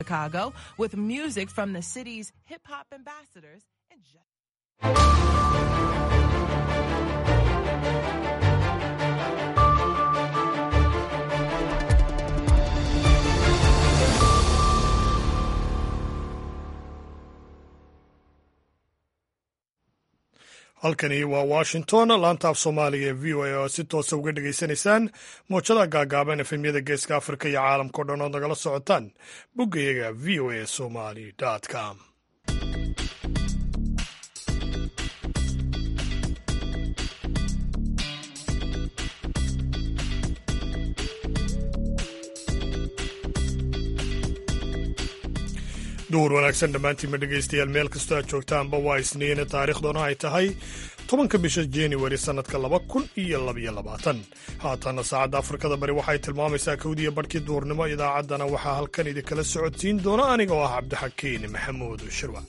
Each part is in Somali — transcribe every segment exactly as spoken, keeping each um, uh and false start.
Chicago with music from the city's hip-hop ambassadors and just halkani waa washington laanta af soomaaliga ee v o a oo si toosa uga dhegaysanaysaan mowjadaha gaagaaban efemyada geeska afrika iyo caalamkao dhan ood nagala socotaan boggayaga v o a somali com duhur wanaagsan dhammaantiinma dhegaystayaal meel kastoo aad joogtaanba waa isniine taariikhduna ay tahay tobanka bisha januari sannadka laba kun iyo labaiyo labaatan haatanna saacadda afrikada bari waxay tilmaamaysaa kowdiya badhkii duhurnimo idaacaddana waxaa halkan idinkala socodsiin doona aniga oo ah cabdixakiin maxamuud shirwa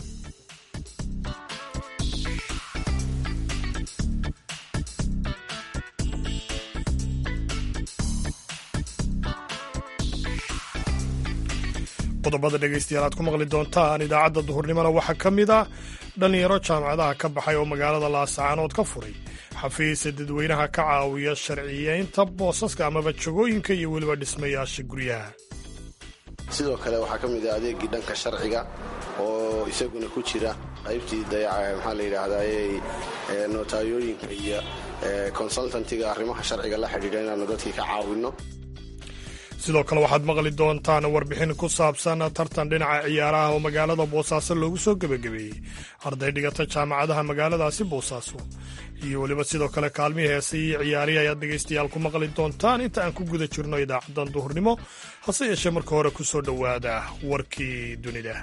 qodobada dhegaystayaal aad ku maqli doontaan idaacadda duhurnimona waxaa ka mid ah dhallinyaro jaamacadaha ka baxay oo magaalada laasacaanood ka furay xafiisa dadweynaha ka caawiya sharciyeynta boosaska amaba jagooyinka iyo weliba dhismayaasha guryaha sidoo kale waxaa ka mid ah adeegii dhanka sharciga oo isaguna ku jira qaybtii dayaca maxaa la yidhaahdaa notaayooyinka iyo konsultantiga arrimaha sharciga la xidhiidha inaanu dadkii ka caawinno sidoo kale waxaad maqli doontaan warbixin ku saabsan tartan dhinaca ciyaaraha oo magaalada boosaaso loogu soo gebagabeeyey arday dhigata jaamacadaha magaaladaasi boosaaso iyo weliba sidoo kale kaalmihii heese iyo ciyaarihi ayaad dhegaystayaal ku maqli doontaan inta aan ku guda jirno idaacaddan duhurnimo hase yeeshee marka hore ku soo dhowaada warkii dunida.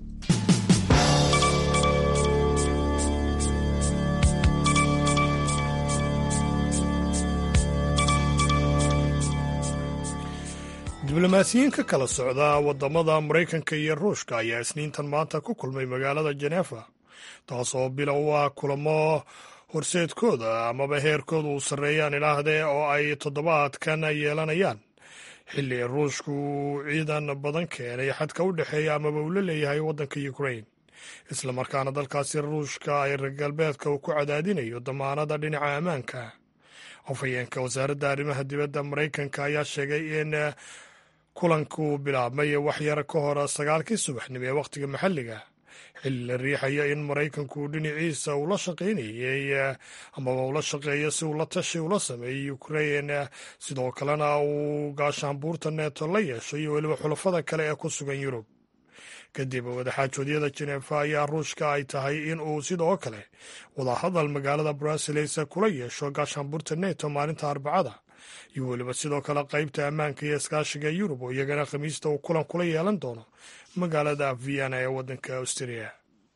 diblomaasiyiin ka kala socda waddamada maraykanka iyo ruushka ayaa isniintan maanta ku kulmay magaalada jenefa taasoo bilow ah kulamo horseedkooda amaba heerkooda uu sarreeyaan idhaahdee oo ay toddobaadkan yeelanayaan xilli ruushku ciidan badan keenay xadka u dhexeeya amaba uu la leeyahay waddanka ukrain islamarkaana dalkaasi ruushka ay reer galbeedka uu ku cadaadinayo damaanada dhinaca ammaanka afhayeenka wasaaradda arrimaha dibadda maraykanka ayaa sheegay in kulankuu bilaabmay wax yar ka hor sagaalkii subaxnimo ee wakhtiga maxalliga xilli la riixaya in maraykanku dhinaciisa uu la shaqaynayey amaba ula shaqeeyo si uu la tashi ula sameeyey ukrain sidoo kalena uu gaashaanbuurta neeto la yeesho iyo weliba xulafada kale ee ku sugan yurub kadib wadaxaajoodyada jenefa ayaa ruushka ay tahay in uu sidoo kale wadahadal magaalada bruseles kula yeesho gaashaanbuurta neto maalinta arbacada iyo weliba sidoo kale qaybta ammaanka iyo iskaashiga yurub oo iyagana khamiista uu kulan kula yeelan doono magaalada vienna ee waddanka austriya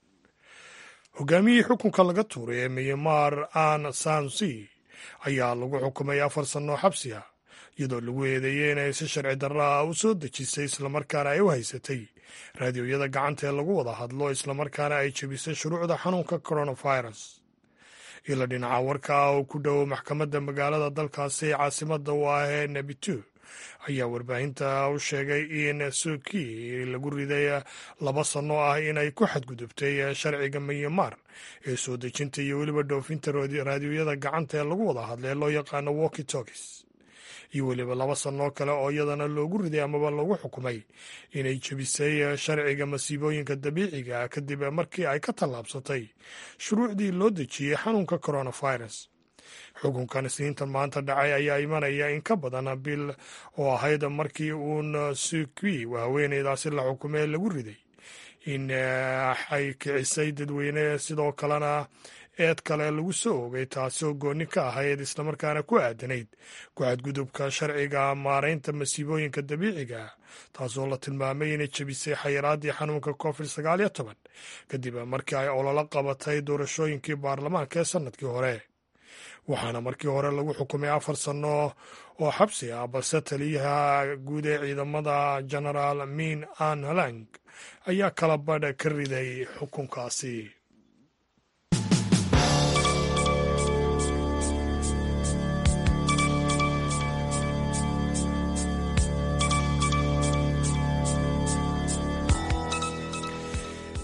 hogaamiyihii xukunka laga tuuray ee myanmar an sansi ayaa lagu xukumay afar sannoo xabsi ah iyadoo lagu eedeeyey inay si sharci darra ah u soo dejisay islamarkaana ay u haysatay raadiyooyada gacanta ee lagu wada hadlo islamarkaana ay jebisay shuruucda xanuunka coronavirus ila dhinaca warka ah oo ku dhow maxkamadda magaalada dalkaasi caasimada u ah ee nebitu ayaa warbaahinta u sheegay in suki lagu riday laba sanno ah inay ku xadgudubtay sharciga myanmar ee soo dejinta iyo weliba dhoofinta raadiyooyada gacanta ee lagu wada hadla ee loo yaqaano walki tokis iyo weliba laba sannoo kale oo iyadana loogu riday amaba lagu xukumay inay jebisay sharciga masiibooyinka dabiiciga kadib markii ay ka tallaabsatay shuruucdii loo dejiyey xanuunka coronavirus xukunkan isniintan maanta dhacay ayaa imanaya in ka badan bil oo ahayd markii uun sukwi haweeneydaasi la xukumee lagu riday in ay kicisay dadweyne sidoo kalena eed kale lagu soo ogay taasoo goonni ka ahayd islamarkaana ku aadanayd ku-xadgudubka sharciga maaraynta masiibooyinka dabiiciga taasoo la tilmaamay inay jebisay xayiraaddii xanuunka covid sagaal iyo toban kadib markii ay ololo qabatay doorashooyinkii baarlamaanka ee sannadkii hore waxaana markii hore lagu xukumay afar sanno oo xabsi ah balse taliyaha guud ee ciidamada genaraal min an halang ayaa kala badh ka riday xukunkaasi.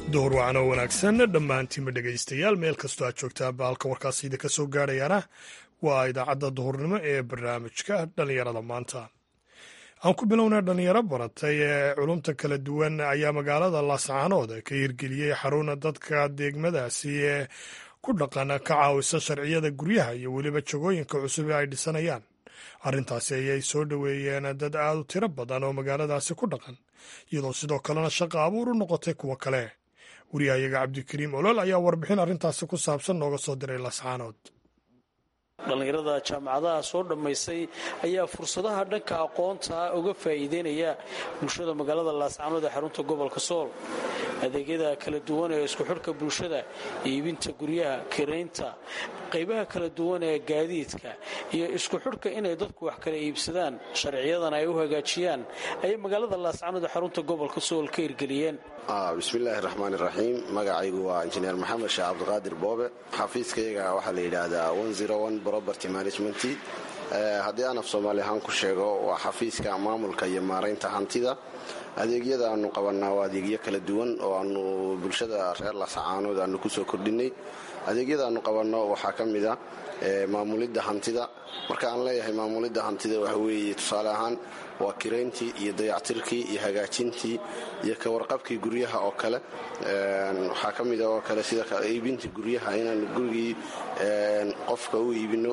door wacan oo wanaagsan dhammaantiinba dhegaystayaal meel kastoo aad joogtaan baalka warkaas idinka soo gaadhayaana waa idaacadda duhurnimo ee barnaamijka dhallinyarada maanta aan ku bilownay dhallinyaro baratay ee culumta kala duwan ayaa magaalada laascaanood ka hirgeliyey xaruna dadka deegmadaasi ee ku dhaqan ka caawisa sharciyada guryaha iyo weliba jagooyinka cusub ee ay dhisanayaan arrintaasi ayay soo dhoweeyeen dad aad u tiro badan oo magaaladaasi ku dhaqan iyadoo sidoo kalena shaqa abuur u noqotay kuwo kale wariyahayaga cabdikariim olol ayaa warbixin arrintaasi ku saabsan nooga soo diray laascaanood dhallinyarada jaamacadaha soo dhammaysay ayaa fursadaha dhanka aqoonta uga faa'iideynaya bulshada magaalada laascaanood ee xarunta gobolka sool adeegyada kala duwan ee isku xidhka bulshada iibinta guryaha kiraynta qaybaha kala duwan ee gaadiidka iyo isku xidhka inay dadku wax kala iibsadaan sharciyadan ay u hagaajiyaan ayay magaalada laascaanood ee xarunta gobolka sool ka hirgeliyeen bismillaahi raxmaani raxiim magacaygu waa injineer maxamed sheekh cabdiqaadir boobe xafiiskayaga waxaa la yidhaahdaa property management haddii aan af soomaali ahaan ku sheego waa xafiiska maamulka iyo maaraynta hantida adeegyada aanu qabanaa waa adeegyo kala duwan oo aanu bulshada reer laascaanood aanu kusoo kordhinay adeegyada aanu qabanno waxaa ka mid a maamulidda hantida marka aan leeyahay maamulidda hantida waxa weeye tusaale ahaan waa kirayntii iyo dayactirkii iyo hagaajintii iyo ka warqabkii guryaha oo kale waxaa ka mid a oo kale sida iibinta guryaha inaanu gurigii qofka u iibinno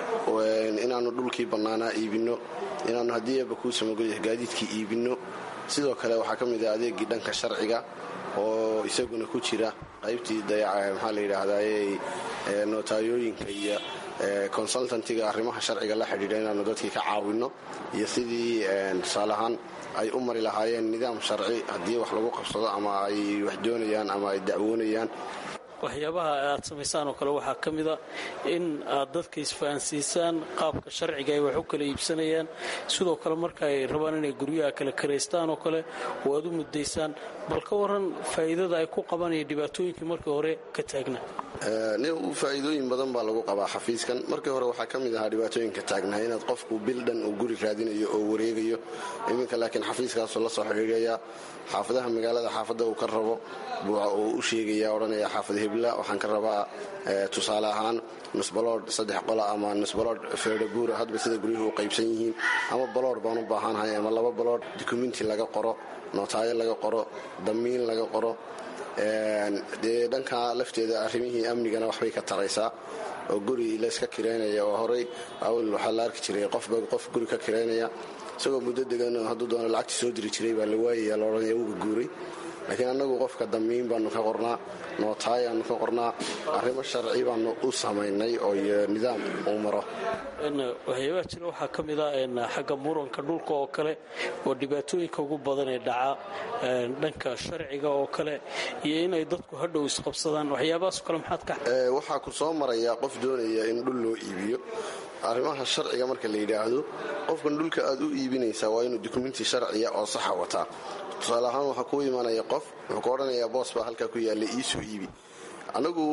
inaanu dhulkii bannaanaa iibinno inaanu haddii eeba kuu samagolya gaadiidkii iibinno sidoo kale waxaa ka mid a adeegii dhanka sharciga oo isaguna ku jira qaybtii dayaca maxaa la yidhaahdaye notaayooyinka iyo consultantiga arrimaha sharciga la xidhiidha inaanu dadkii ka caawinno iyo sidii tusaale ahaan ay u mari lahaayeen nidaam sharci haddii wax lagu qabsado ama ay wax doonayaan ama ay dacwoonayaan waxyaabaha aad samaysaan oo kale waxaa ka mida in aad dadka isfahansiisaan qaabka sharciga ay wax u kala iibsanayaan sidoo kale marka ay rabaan inay guryaha kala karaystaan oo kale oo aad u muddaysaan bal ka waran faa'iidada ay ku qabanaya dhibaatooyinkii markii hore ka taagnaa faa'iidooyin badan baa lagu qabaa xafiiskan markii hore waxaa ka mid ahaa dhibaatooyinka taagnaa inaad qofku bil dhan uu guri raadinayo oo wareegayo iminka laakiin xafiiskaasoo la soo xidhiidhaya xaafadaha magaalada xaafadda uu ka rabo buuca uu u sheegaya odhanaya xaafad hebla waxaan ka rabaa tusaale ahaan nusbaloodh saddex qola ama nusbaloodh feedhabuura hadba sida guryuhu u qaybsan yihiin ama baloodh baan u baahanhay ama laba baloodh dukumenti laga qoro nootaayo laga qoro damiin laga qoro dee dhanka lafteeda arrimihii amnigana waxbay ka taraysaa oo guri layska kiraynaya oo horey awal waxaa la arki jiray qofba qof guri ka kiraynaya isagoo muddo degan hadduu doono lacagtii soo diri jiray baa la waayaya la odhanaya wuga guuray laakiin annagu qofka damiin baanu ka qornaa nootayaanu ka qornaa arrimo sharci baanu u samaynay oo nidaam uu maro waxyaabaha jira waxaa ka mid a xagga muranka dhulka oo kale oo dhibaatooyinka ugu badan ee dhaca dhanka sharciga oo kale iyo inay dadku hadhow isqabsadaan waxyaabahaasoo kale maxaad ka waxaa ku soo maraya qof doonaya in dhul loo iibiyo arrimaha sharciga marka la yidhaahdo qofkan dhulka aad u iibinaysaa waa inuu dukumenti sharciya oo saxa wataa tusaale ahaan waxaa kuu imaanaya qof wuxuu ka odhanayaa boos baa halkaa ku yaalla iisoo iibi annagu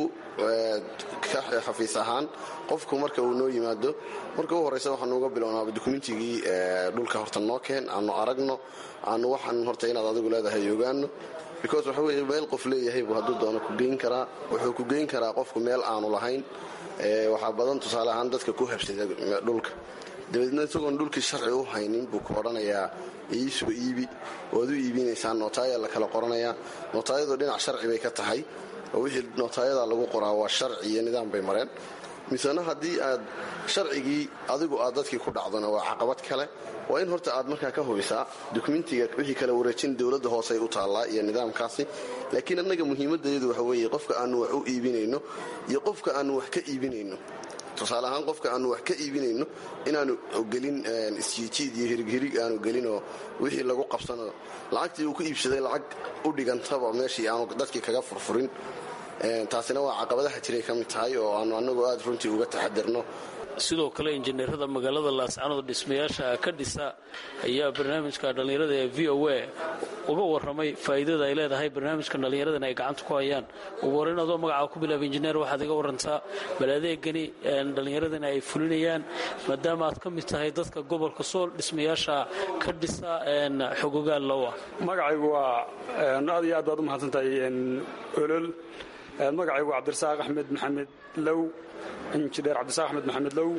ka xafiis ahaan qofku marka uu noo yimaado marka u horraysa waxaanu uga bilownaaba dukumentigii dhulka horta noo keen aanu aragno aanu waxaan horta inaad adigu leedahay ogaano because waxa weye meel qof leeyahay buu hadduu doono ku geyn karaa wuxuu ku geyn karaa qofku meel aanu lahayn waxaa badan tusaale ahaan dadka ku habsada dhulka dabeedna isagoon dhulkii sharci u haynin buu ku odhanayaa iisoo iibi waad u iibinaysaan nootaaya la kala qoranayaa nootaayadu dhinac sharci bay ka tahay oo wixii nootaayada lagu qoraa waa sharci iyo nidaam bay mareen misena haddii aad sharcigii adigu aad dadkii ku dhacdona waa caqabad kale waa in horta aad markaa ka hubisaa dukumentiga wixii kale wareejin dowladda hoosey u taallaa iyo nidaamkaasi laakiin annaga muhiimadayadu waxa weeye qofka aanu wax u iibinayno iyo qofka aanu wax ka iibinayno tusaale ahaan qofka aanu wax ka iibinayno inaanu gelin isjiijiid iyo hirighirig aanu gelinoo wixii lagu qabsano lacagtii uu ku iibsaday lacag u dhigantaba meeshii aanu dadkii kaga furfurin taasina waa caqabadaha jiray ka mid tahay oo aanu annagu aad runtii uga taxadirno sidoo kale injineerada magaalada laascaanood dhismayaasha ka dhisa ayaa barnaamijka dhallinyarada ee v o a uga warramay faa'iidada ay leedahay barnaamijkan dhallinyaradan ay gacanta ku hayaan. ugu horrayn adoo magacaa ku bilaaba injineer waxaad iga warantaa bal adeegani dhallinyaradana ay fulinayaan maadaama aad ka mid tahay dadka gobolka sool dhismayaasha ka dhisa xogogaal lowa. magacaygu waa aad iyo aad baad u mahadsantahay olol. magacaygu waa cabdirasaaq axmed maxamed low, injineer cabdirasaaq axmed maxamed low.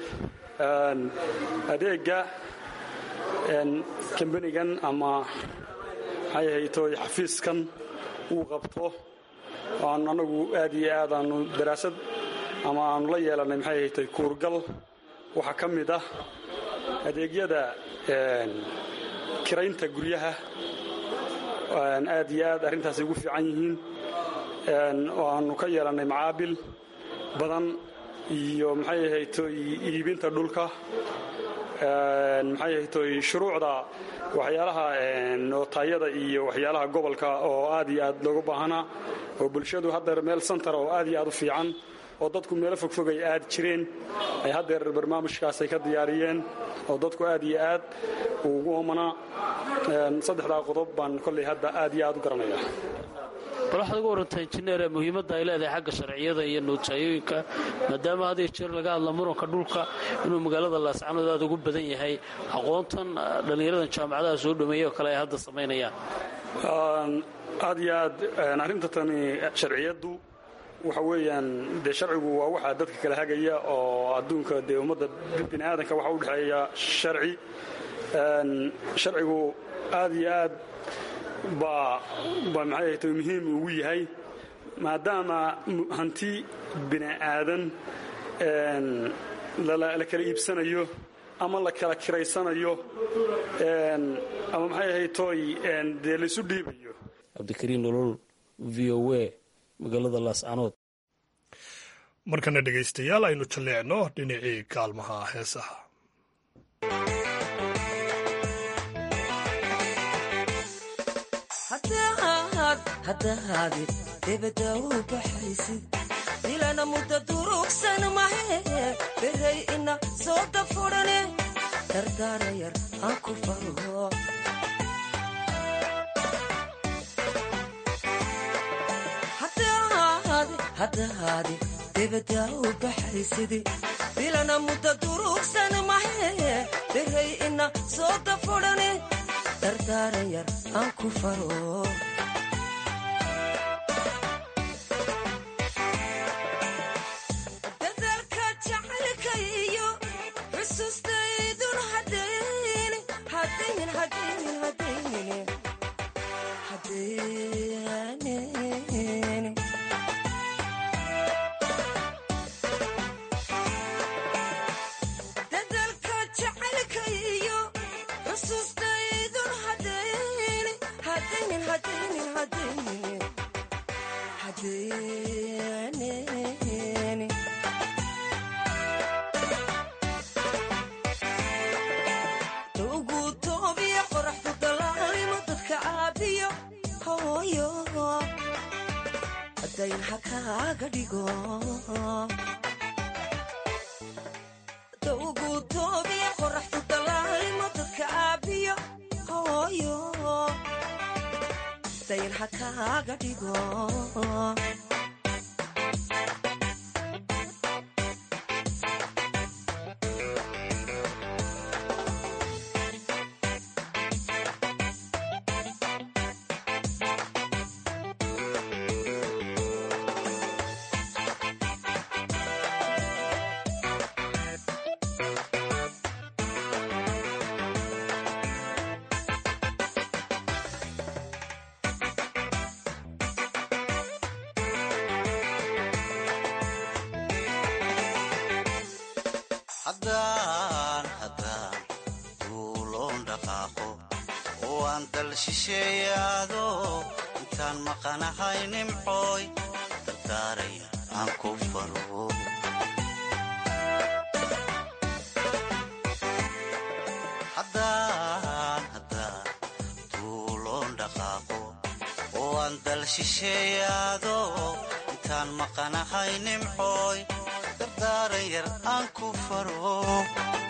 adeega kambanigan ama maxay ahaytoy xafiiskan uu qabto aan anagu aad iyo aad aanu daraasad ama aanu la yeelanay maxay ahaytoy kuurgal waxaa ka mid ah adeegyada kiraynta guryaha. aad iyo aad arrintaasay ugu fiican yihiin oo aanu ka yeelannay macaabil badan iyo maxay ahaytoy iibinta dhulka. maxay ahaytoy shuruucda waxyaalaha nootaayada iyo waxyaalaha gobolka oo aad iyo aad looga baahanaa oo bulshadu haddeer meel santar oo aad iyo aad u fiican oo dadku meelo fogfog ay aad jireen ay haddeer barnaamijkaasay ka diyaariyeen oo dadku aad iyo aad ugu oomanaa. saddexdaa qodob baan kolley hadda aad iyo aad u garanayaa. bal waxaad uga warantaa injineer muhiimadda ay leedahay xagga sharciyada iyo nootayooyinka maadaama had iyo jeer laga hadla muranka dhulka inuu magaalada laascanood aad ugu badan yahay aqoontan dhallinyaradan jaamacadaha soo dhameeya oo kale ay hadda samaynayaan. aad iyo aad arrinta tani sharciyaddu waxa weeyaan dee sharcigu waa waxaa dadka kala hagaya oo adduunka dee ummadda bini aadanka waxa u dhexeeya sharci. sharcigu aad iyo aad baa ba maxay ahaytoy muhiim ugu yahay maadaama hanti bini aadan la kala iibsanayo ama la kala kiraysanayo ama maxay ahaytoy dee laysu dhiibayo. cabdikariin nolol v o a magaalada laascanood. markana dhegaystayaal aynu jalleecno dhinacii kaalmaha heesaha. haddahaadi debadda u baxaysid dilana mudda durugsan mahe beray ina soo dafurane dardaara yar aan ku fargo. haddahaadi debadda u baxaysid dilana mudda durugsan mahe beray ina soo dafurane dardaara yar aan ku faro. shisheeyaado intaan maqanahay nimcooy dardaaraya aan ku faro. haddaan haddaan tuuloon dhaqaaqo oo aan dal shisheeyaado intaan maqanahay nimcooy dardaaran yar aan ku faro.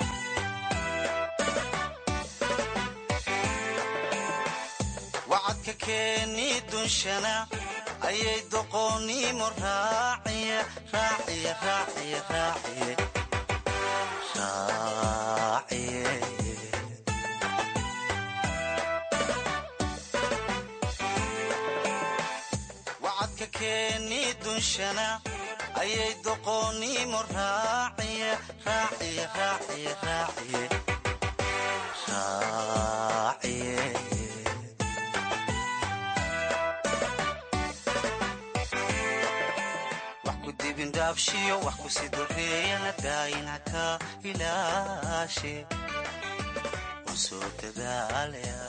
wacadka keeni dunshana ayay doqoonnimo raaciye raaciye raaciye raaciye raaciye wacadka keeni dunshana ayay doqoonnimo raaciye raaciye raaciye raaciye raaciye wax ku dibindhaabshiyo wax ku sii doreeyana daayina ka ilaashe u soo dadaalaya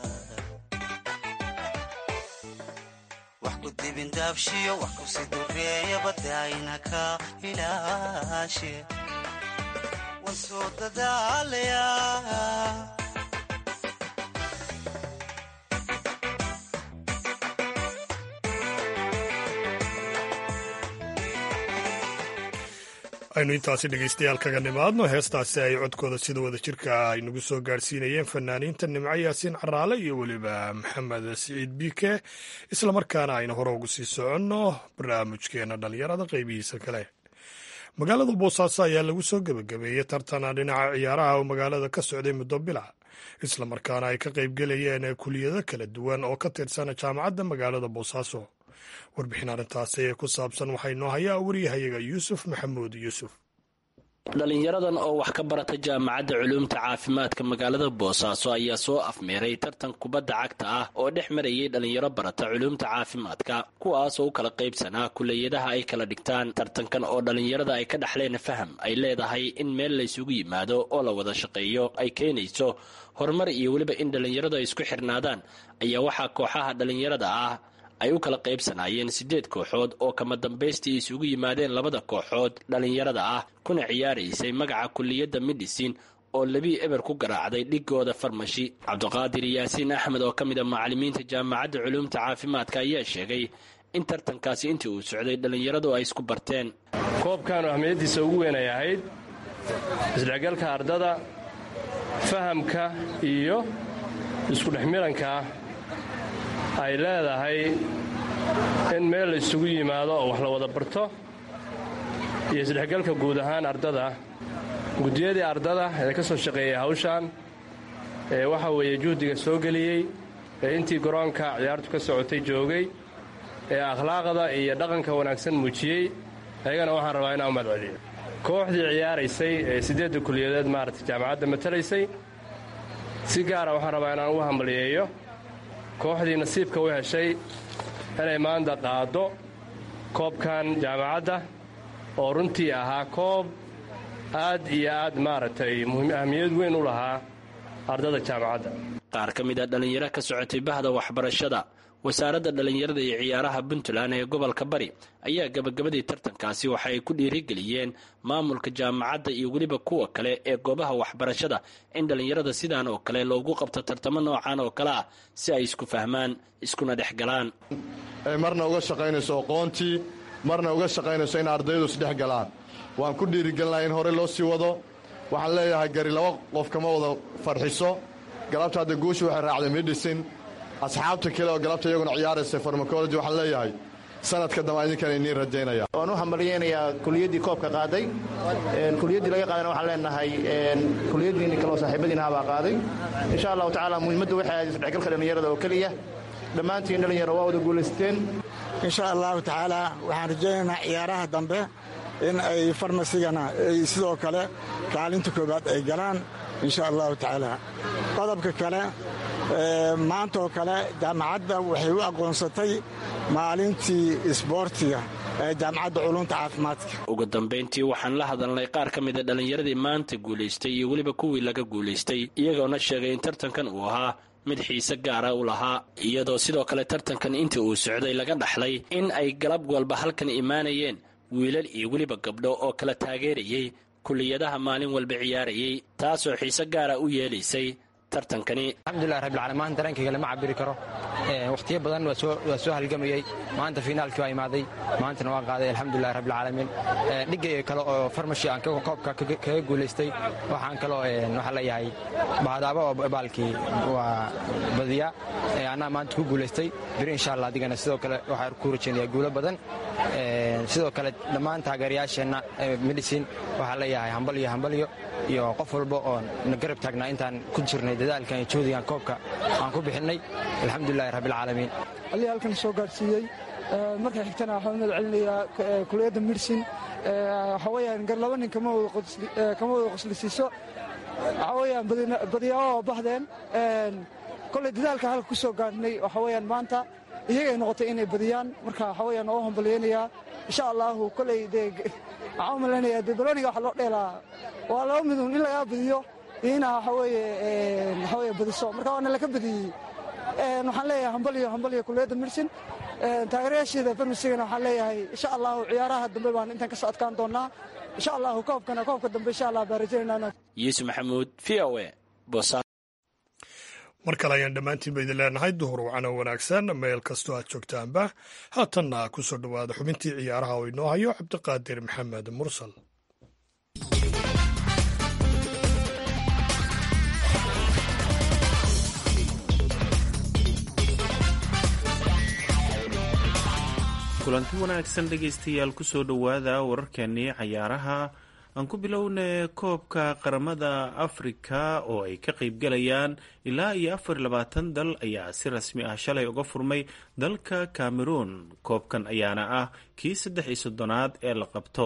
wax ku dibindhaabshiyo wax ku sii doreeyaba daayina ka ilaashe waan soo dadaalaya aynu intaasi dhegaystayaal kaga nimaadno heestaasi ay codkooda sida wada jirka ay nagu soo gaadhsiinayeen fanaaniinta nimco yaasiin caraale iyo weliba maxamed siciid biike islamarkaana aynu hore ugu sii soconno barnaamijkeena dhallinyarada qaybihiisa kale magaalada boosaaso ayaa lagu soo gebagabeeyey tartana dhinaca ciyaaraha oo magaalada ka socday muddo bila islamarkaana ay ka qaybgelayeen kuliyado kala duwan oo ka tirsan jaamacadda magaalada boosaaso warbixin arrintaasi ee ku saabsan waxaa inoo hayaa wariyahayaga yuusuf maxamuud yuusuf dhalinyaradan oo wax ka barata jaamacadda culuumta caafimaadka magaalada boosaaso ayaa soo afmeeray tartan kubadda cagta ah oo dhex marayay dhalinyaro barata culuumta caafimaadka kuwaas oo u kala qaybsanaa kuliyadaha ay kala dhigtaan tartankan oo dhalinyarada ay ka dhexleen faham ay leedahay in meel laysugu yimaado oo la wada shaqeeyo ay keenayso horumar iyo weliba in dhalinyaradu ay isku xirnaadaan ayaa waxaa kooxaha dhalinyarada ah ay u kala qaybsanaayeen siddeed kooxood oo kama dambaystii isugu yimaadeen labada kooxood dhalinyarada ah kuna ciyaaraysay magaca kuliyadda midhisin oo lebii eber ku garaacday dhigooda farmashi cabdiqaadir yaasiin axmed oo ka mid a macallimiinta jaamacadda culuumta caafimaadka ayaa sheegay in tartankaasi intii uu socday dhalinyaradu ay isku barteen koobkan ahmiyaddiisa ugu weyn ay ahayd isdhexgalka ardada fahamka iyo iskudhexmilanka ay leedahay in meel la isugu yimaado oo wax la wada barto iyo isdhexgalka guud ahaan ardada guddiyadii ardada ee ka soo shaqeeyay hawshan ee waxa weeye juhdiga soo geliyey ee intii garoonka ciyaartu ka socotay joogay ee akhlaaqda iyo dhaqanka wanaagsan muujiyey ayagana waxaan rabaa inaan u mahadceliyo kooxdii ciyaaraysay ee siddeedda kuliyadeed maaragtay jaamacadda matalaysay si gaara waxaan rabaa inaan ugu hambaliyeeyo kooxdii nasiibka u heshay inay maanta qaado koobkan jaamacadda oo runtii ahaa koob aad iyo aad maaragtay ahmiyad weyn u lahaa ardada jaamacadda qaar ka mid a dhallinyaro ka socotay bahda waxbarashada wasaaradda dhallinyarada iyo ciyaaraha puntland ee gobolka bari ayaa gabagabadii tartankaasi waxa ay ku dhiirigeliyeen maamulka jaamacadda iyo weliba kuwa kale ee goobaha waxbarashada in dhallinyarada sidaan oo kale loogu qabto tartamo noocan oo kale ah si ay isku fahmaan iskuna dhex galaan marna uga shaqaynayso aqoontii marna uga shaqaynayso in ardaydu isdhex galaan waan ku dhiirigelinaha in hore loo sii wado waxaan leeyahay gari laba qof kama wada farxiso galabta hadda guusha waxay raacday medicine asxaabta kale oo galabta iyaguna ciyaaraysa farmacology waxaan leeyahay sanadka dambe idinkan iniin rajaynaya waan u hambalyeynayaa kuliyaddii koobka qaaday kuliyaddii laga qaadayna waxaan leenahay kuliyaddiini kaleo saaxiibadiina habaa qaaday insha allahu tacaala muhiimaddu waxay ahayd isdhexgalka dhallinyarada oo keliya dhammaantiin dhallinyaro waa wada guulaysteen insha allahu tacaala waxaan rajaynaynaa ciyaaraha dambe in ay farmasigana ay sidoo kale kaalinta koobaad ay galaan insha allahu tacaala qodobka kale maantaoo kale jaamacadda waxay u aqoonsatay maalintii isboortiga ee jaamacadda culuumta caafimaadka ugu dambayntii waxaan la hadalnay qaar ka mida dhallinyaradii maanta guulaystay iyo weliba kuwii laga guulaystay iyagoona sheegay in tartankan uu ahaa mid xiise gaara u lahaa iyadoo sidoo kale tartankan intii uu socday laga dhaxlay in ay galab walba halkan imaanayeen wiilal iyo weliba gabdho oo kala taageerayay kuliyadaha maalin walba ciyaarayay taasoo xiise gaara u yeelaysay tartankani alxamdulilah rabbilcaalamiin dareenkayga lama cabiri karo wakhtiyo badan waa soo halgamayey maanta fiinaalkii waa imaaday maantana waan qaaday alxamdulilahi rabbilcaalamiin dhigay kale oo farmashi aan koobka kaga guulaystay waxaan kaloo waxaa leeyahay bahadaaba oo baalkii waa badiya anaa maanta ku guulaystay biri insha allah adigana sidoo kale waxaan ku rajaynayaa guulo badan sidoo kale dhammaan taageerayaasheenna medicine waxaa leeyahay hambalyo hambalyo iyo qof walba oo na garab taagnaa intaan ku jirnay dadaalkan iyo joodigan koobka aan ku bixinnay alxamdulilahi rabbilcaalamiin allii halkan soo gaadhsiiyey marka xigtana waxaan mahad celinayaa kuliyadda medicine waxaa weyaan gar laba nin kama wada qoslisiiso waxaa weyaan badiyaabo oo bahdeen koley dadaalka halka ku soo gaadhnay waxaa weyaan maanta iyagay noqotay inay badiyaan marka waxaa weyaan oo hambalyaynayaa insha allaahu koley dee waxaan u malaynayaa dee baloniga waxa loo dheelaa waa laba midun in lagaa badiyo iyo inaa waxaa weeye waxaa weye badiso marka waana laka badiyey waxaan leeyahay hambalyo hambalyo kuliyadda medicine taageerayaasheeda farmasigana waxaan leeyahay insha allahu ciyaaraha dambe baan intaan ka soo adkaan doonnaa insha allahu koobkana koobka dambe insha allah baan rajaynaynaa yuusuf maxamuud v o e boosaaso mar kale ayaan dhammaantiin ba idin leenahay duhur wacan oo wanaagsan meel kastoo aad joogtaanba haatanna ku soo dhowaada xubintii ciyaaraha oo inoo hayo cabdiqaadir maxamed mursal kulanti wanaagsan dhegaystayaal ku soo dhowaada wararkeennii cayaaraha aan ku bilowna koobka qaramada afrika oo ay ka qaybgalayaan ilaa iyo afar iyo labaatan dal ayaa si rasmi ah shalay uga furmay dalka cameroon koobkan ayaana ah kii saddex iyo soddonaad ee la qabto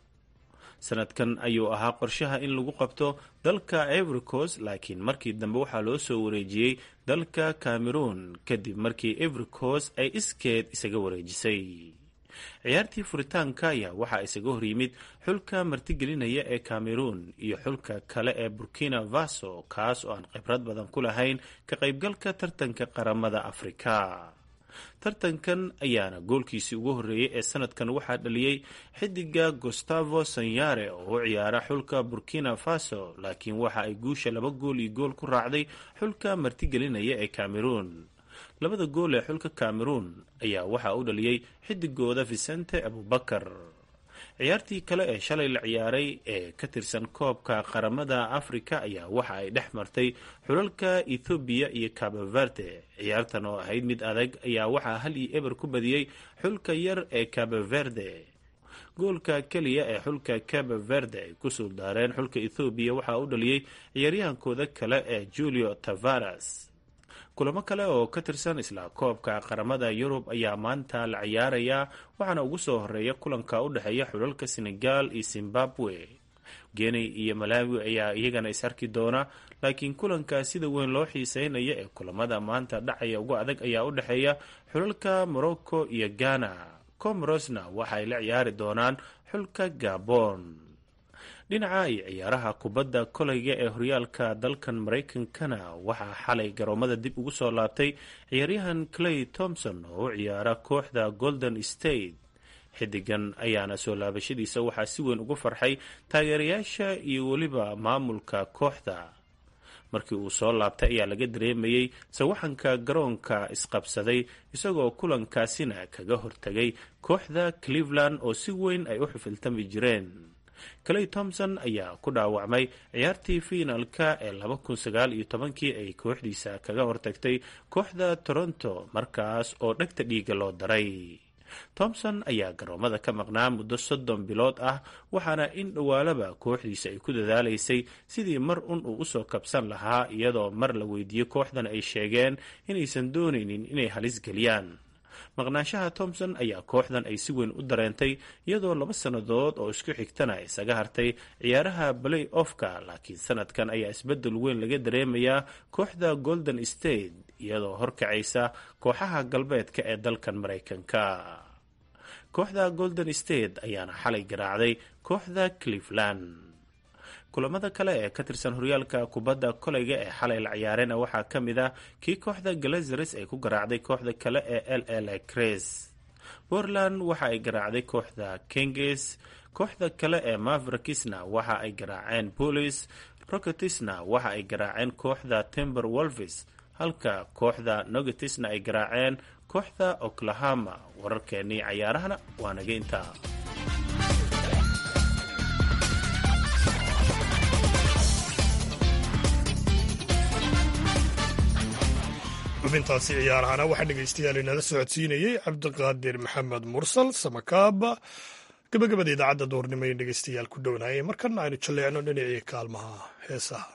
sanadkan ayuu ahaa qorshaha in lagu qabto dalka Ivory Coast laakiin markii dambe waxaa loo soo wareejiyey dalka cameroon kadib markii Ivory Coast ay iskeed isaga wareejisay ciyaartii furitaanka ayaa waxaa isaga hor yimid xulka martigelinaya ee cameroon iyo xulka kale ee burkina faso kaas oo aan khibrad badan ku lahayn ka qaybgalka tartanka qaramada afrika tartankan ayaana goolkiisii ugu horreeyey ee sanadkan waxaa dhaliyey xidiga Gustavo Sanyare oo u ciyaara xulka burkina faso laakiin waxa ay guusha laba gool iyo gool ku raacday xulka martigelinaya ee cameroon labada gool ee xulka cameroon ayaa waxaa u dhaliyey xidigooda Vicente Abubakar ciyaartii kale ee shalay la ciyaaray ee ka tirsan koobka qaramada afrika ayaa waxa ay dhex martay xulalka Ethiopia iyo Cape Verde ciyaartan oo ahayd mid adag ayaa waxaa hal iyo eber ku badiyey xulka yar ee Cape Verde goolka kaliya ee xulka Cape Verde ay ku soo daareen xulka Ethiopia waxaa u dhaliyey ciyaaryahankooda kale ee Julio Tavares kulamo kale oo ka tirsan isla koobka qaramada Yurub ayaa maanta la ciyaaraya waxaana ugu soo horeeya kulanka u dhaxeeya xulalka Senegal iyo Zimbabwe Guinea iyo Malawi ayaa iyagana is arki doona laakiin kulanka sida weyn loo xiiseynaya ee kulamada maanta dhacaya ugu adag ayaa u dhaxeeya xulalka Morocco iyo Ghana Comorosna waxay la ciyaari doonaan xulka Gabon dhinaca ay ciyaaraha kubadda kolayga ee horyaalka dalkan Mareykankana waxaa xalay garoomada dib ugu soo laabtay ciyaaryahan Clay Thompson oo u ciyaara kooxda Golden State xidigan ayaana soo laabashadiisa waxaa si weyn ugu farxay taageerayaasha iyo weliba maamulka kooxda markii uu soo laabtay ayaa laga dareemayay sawaxanka garoonka isqabsaday isagoo kulankaasina kaga hortagay kooxda Cleveland oo si weyn ay u xifiltami jireen Clay Thompson ayaa ku dhaawacmay ciyaartii finalka ee laba kun sagaal iyo tobankii ay kooxdiisa kaga hortagtay kooxda Toronto markaas oo dhagta dhiiga loo daray Thompson ayaa garoomada ka maqnaa muddo soddon bilood ah waxaana in dhawaalaba kooxdiisa ay ku dadaalaysay sidii mar un uu usoo kabsan lahaa iyadoo mar la weydiiyey kooxdan ay sheegeen inaysan doonaynin inay halis geliyaan maqnaanshaha Thompson ayaa kooxdan ay si weyn u dareentay iyadoo laba sannadood oo isku xigtana isaga hartay ciyaaraha play-offka laakiin sanadkan ayaa isbedel weyn laga dareemayaa kooxda Golden State iyadoo horkacaysa kooxaha galbeedka ee dalkan Mareykanka kooxda Golden State ayaana xalay garaacday kooxda Cleveland kulamada kale ee ka tirsan horyaalka kubadda kolayga ee xalay la ciyaarena waxaa ka mid ah kii kooxda Glazers ay ku garaacday kooxda kale ee L A Lakers Portland waxa ay garaacday kooxda Kings kooxda kale ee Mavericksna waxa ay garaaceen Police Rocketsna waxa ay garaaceen kooxda Timberwolves halka kooxda Nuggetsna ay garaaceen kooxda Oklahoma. wararkeennii cayaarahana waa naga intaa. xubintaasi ciyaarahana waxaa dhegaystayaal inala socodsiinayey cabdiqaadir maxamed mursal samakaaba. gabagabada idaacadda duurnimo in dhegaystayaal ku dhownaayay markana aynu jalleecno dhinacii kaalmaha heesaha.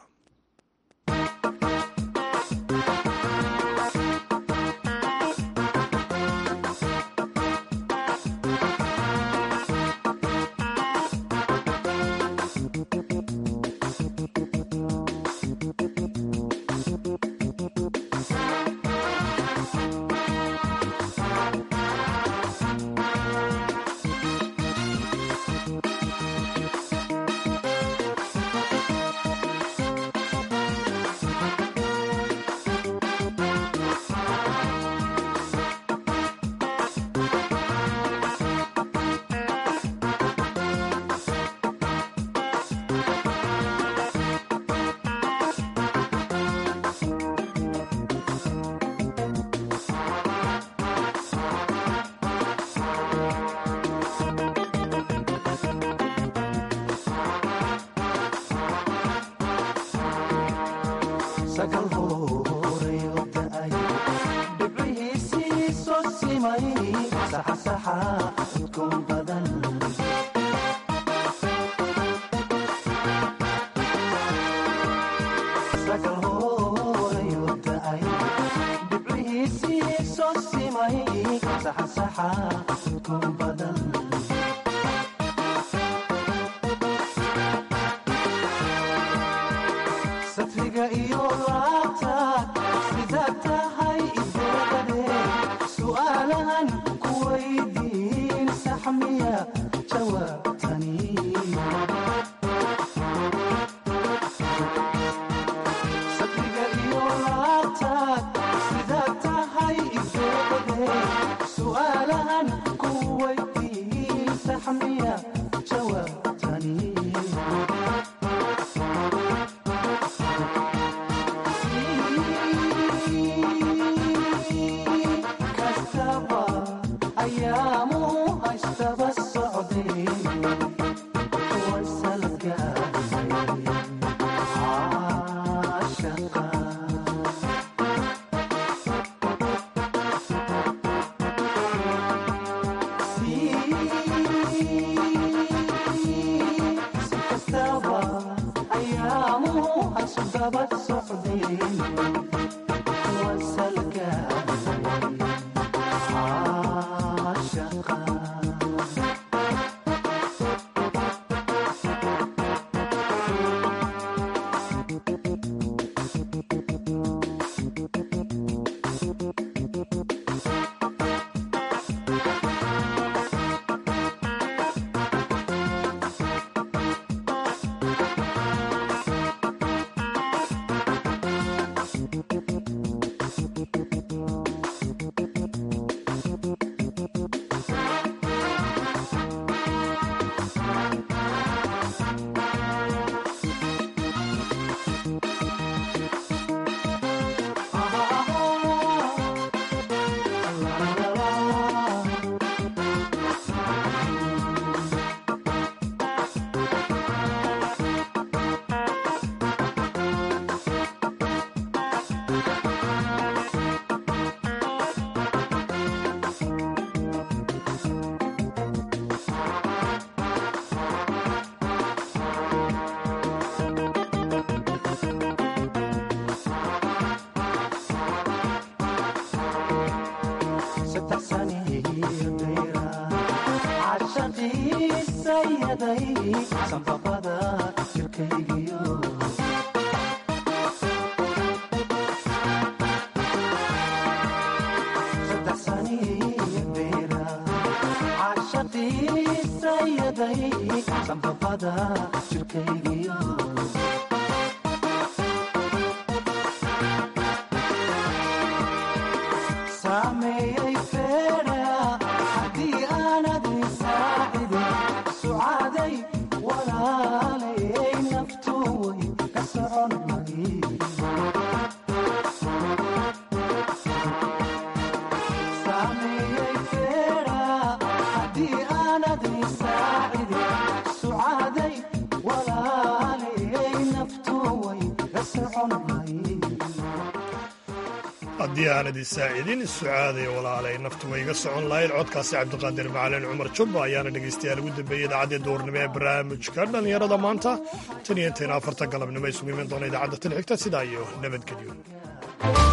haddii aanad isaacidin sucaadaya walaalay naftu way iga socon lahayd codkaasi cabdiqaadir macalin cumar jubba ayaana dhegaystayaal ugu dambeeyey idaacaddii duurnimo ee barnaamijka dhallinyarada maanta tan iyo intayna afarta galabnimo isugu iman doona idaacadda tan xigta sidaa iyo nabadgelyo